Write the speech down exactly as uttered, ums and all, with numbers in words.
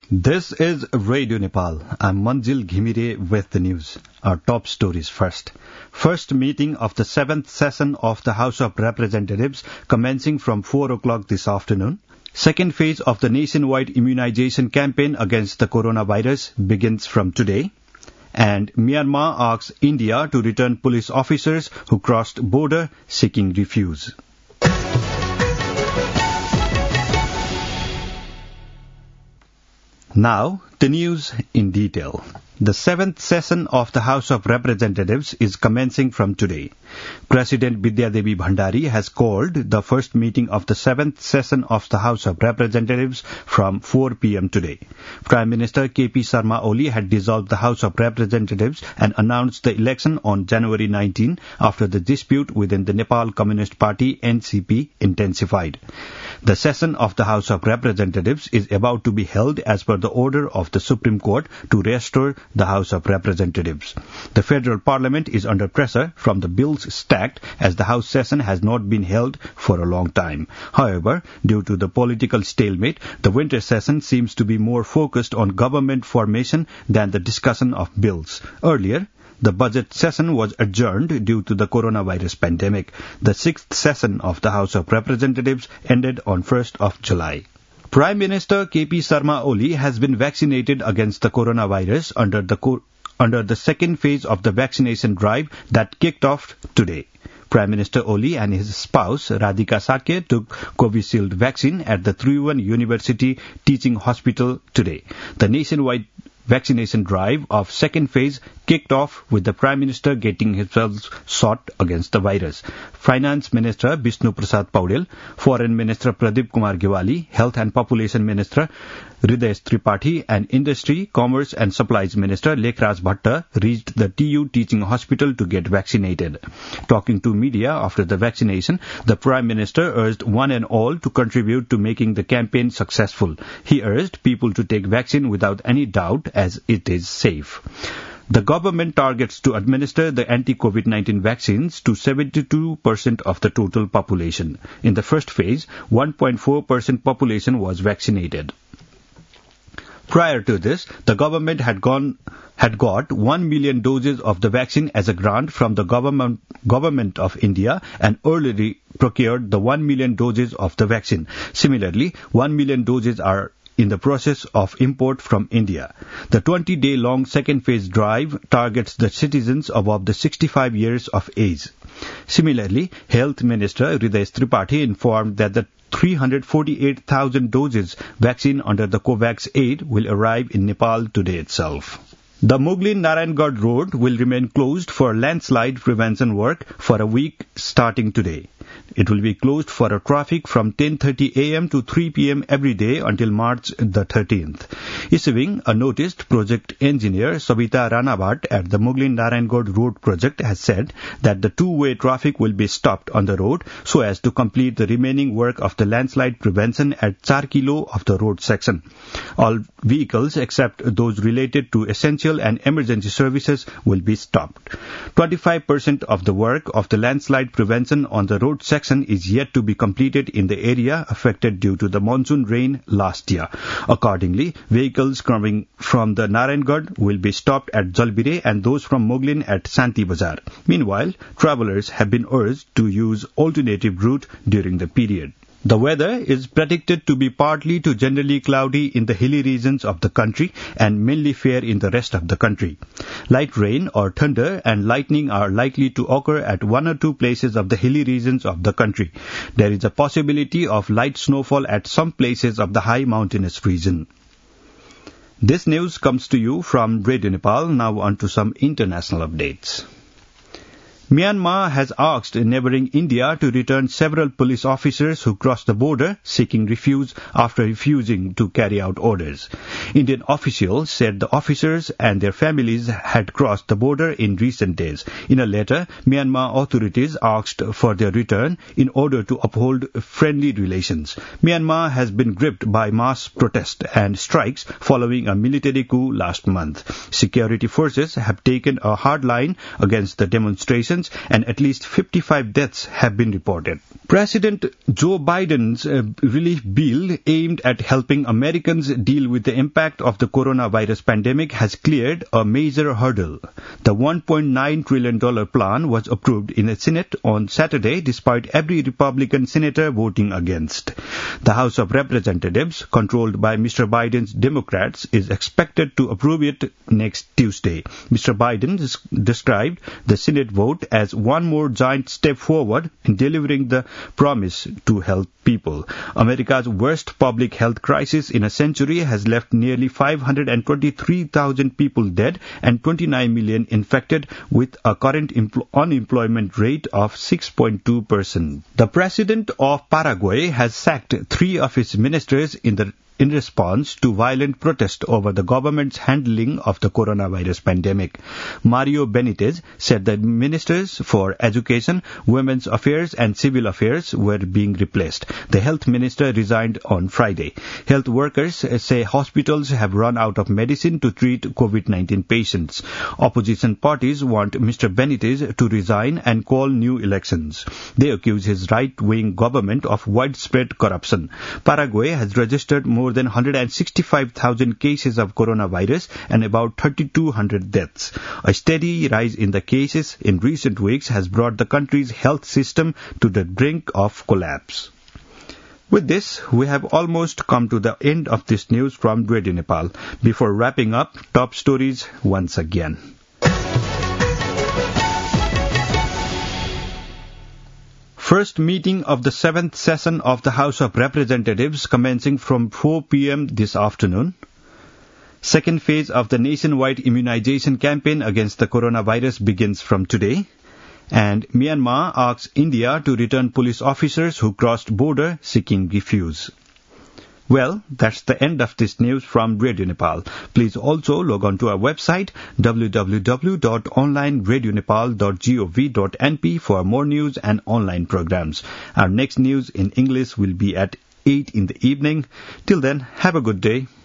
This is Radio Nepal. I'm Manjil Ghimire with the news. Our top stories first. First meeting of the seventh session of the House of Representatives commencing from four o'clock this afternoon. Second phase of the nationwide immunization campaign against the coronavirus begins from today. And Myanmar asks India to return police officers who crossed border seeking refuge. Now, the news in detail. The seventh session of the House of Representatives is commencing from today. President Vidya Devi Bhandari has called the first meeting of the seventh session of the House of Representatives from four p.m. today. Prime Minister K P Sharma Oli had dissolved the House of Representatives and announced the election on January nineteenth after the dispute within the Nepal Communist Party N C P intensified. The session of the House of Representatives is about to be held as per the order of the Supreme Court to restore the House of Representatives. The federal parliament is under pressure from the bills stacked as the House session has not been held for a long time. However, due to the political stalemate, the winter session seems to be more focused on government formation than the discussion of bills. Earlier, the budget session was adjourned due to the coronavirus pandemic. The sixth session of the House of Representatives ended on first of July. Prime Minister K P Sharma Oli has been vaccinated against the coronavirus under the co- under the second phase of the vaccination drive that kicked off today. Prime Minister Oli and his spouse Radhika Sakya took Covishield vaccine at the Tribhuvan University Teaching Hospital today. The nationwide vaccination drive of second phase kicked off with the Prime Minister getting himself shot against the virus. Finance Minister Vishnu Prasad Paudel, Foreign Minister Pradeep Kumar Giwali, Health and Population Minister Hriday Tripathi, and Industry, Commerce and Supplies Minister Lekhraj Bhatta reached the T U Teaching Hospital to get vaccinated. Talking to media after the vaccination, the Prime Minister urged one and all to contribute to making the campaign successful. He urged people to take vaccine without any doubt as it is safe. The government targets to administer the anti-COVID nineteen vaccines to seventy-two percent of the total population. In the first phase, one point four percent population was vaccinated. Prior to this, the government had gone had got one million doses of the vaccine as a grant from the government government of India and earlier procured the one million doses of the vaccine. Similarly, one million doses are in the process of import from India. The twenty-day-long second phase drive targets the citizens above the sixty-five years of age. Similarly, Health Minister Hriday Tripathi informed that the three hundred forty-eight thousand doses vaccine under the COVAX aid will arrive in Nepal today itself. The Muglin-Narayangarh Road will remain closed for landslide prevention work for a week starting today. It will be closed for a traffic from ten thirty a.m. to three p.m. every day until March the thirteenth. Issuing a notice, project engineer Sabita Ranabhat at the Muglin-Narayangarh Road project has said that the two-way traffic will be stopped on the road so as to complete the remaining work of the landslide prevention at four kilo of the road section. All vehicles except those related to essential and emergency services will be stopped. twenty-five percent of the work of the landslide prevention on the road section is yet to be completed in the area affected due to the monsoon rain last year. Accordingly, vehicles coming from the Narayangarh will be stopped at Jalbire and those from Muglin at Santi Bazar. Meanwhile, travellers have been urged to use alternative route during the period. The weather is predicted to be partly to generally cloudy in the hilly regions of the country and mainly fair in the rest of the country. Light rain or thunder and lightning are likely to occur at one or two places of the hilly regions of the country. There is a possibility of light snowfall at some places of the high mountainous region. This news comes to you from Radio Nepal. Now on to some international updates. Myanmar has asked neighbouring India to return several police officers who crossed the border seeking refuge after refusing to carry out orders. Indian officials said the officers and their families had crossed the border in recent days. In a letter, Myanmar authorities asked for their return in order to uphold friendly relations. Myanmar has been gripped by mass protest and strikes following a military coup last month. Security forces have taken a hard line against the demonstrations infections and at least fifty-five deaths have been reported. President Joe Biden's uh, relief bill aimed at helping Americans deal with the impact of the coronavirus pandemic has cleared a major hurdle. The one point nine trillion dollars plan was approved in the Senate on Saturday despite every Republican senator voting against. The House of Representatives, controlled by Mister Biden's Democrats, is expected to approve it next Tuesday. Mister Biden described the Senate vote as one more giant step forward in delivering the promise to help people. America's worst public health crisis in a century has left nearly five hundred twenty-three thousand people dead and twenty-nine million infected, with a current empl- unemployment rate of six point two percent. The president of Paraguay has sacked three of his ministers in the in response to violent protest over the government's handling of the coronavirus pandemic. Mario Benitez said that ministers for education, women's affairs and civil affairs were being replaced. The health minister resigned on Friday. Health workers say hospitals have run out of medicine to treat COVID nineteen patients. Opposition parties want Mister Benitez to resign and call new elections. They accuse his right-wing government of widespread corruption. Paraguay has registered more More than one hundred sixty-five thousand cases of coronavirus and about thirty-two hundred deaths. A steady rise in the cases in recent weeks has brought the country's health system to the brink of collapse. With this, we have almost come to the end of this news from Radio Nepal. Before wrapping up, top stories once again. First meeting of the seventh session of the House of Representatives commencing from four p.m. this afternoon. Second phase of the nationwide immunization campaign against the coronavirus begins from today. And Myanmar asks India to return police officers who crossed border seeking refuge. Well, that's the end of this news from Radio Nepal. Please also log on to our website w w w dot online radio nepal dot gov dot n p for more news and online programs. Our next news in English will be at eight in the evening. Till then, have a good day.